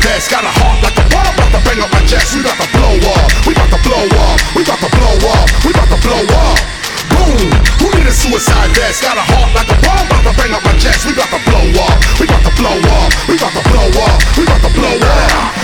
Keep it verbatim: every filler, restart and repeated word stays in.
vest. Got a heart like a bomb, about to bang up my chest. We about to blow up, we about to blow up, we about to blow up, we about to blow up. Boom, who need a suicide vest? Got a heart like a bomb, about to bang up my chest. We about to blow up, we about to blow up, we about to blow up, we about to blow up.